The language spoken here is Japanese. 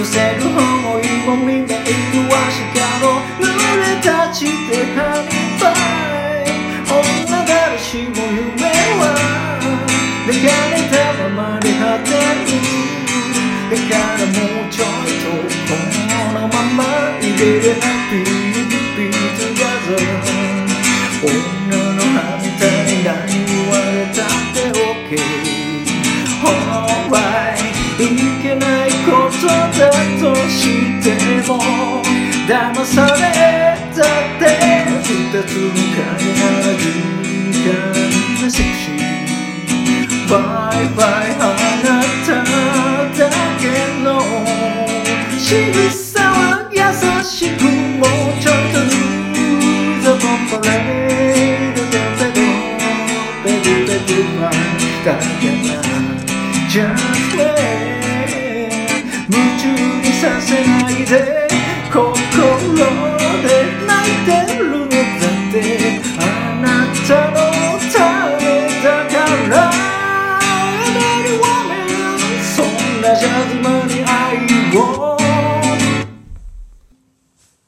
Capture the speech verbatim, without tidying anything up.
せる想いもみんないるわしかの濡れた地でハイバイ女誰しも夢は抱かれたままで果てるだからもうちょいとこのまま入れれハッピーピートゥギャザー女の反対に何言われたって OK Alright いけないことだとしても騙されたって二つの影なら敏感なセクシーバイバイあなただけの仕草は優しくもうちょっとルーザボンパレードでベドベドベドバイだけな Just wait 夢中にさせないで心で泣いてるのだってあなたのためだから Every woman そんなジャズ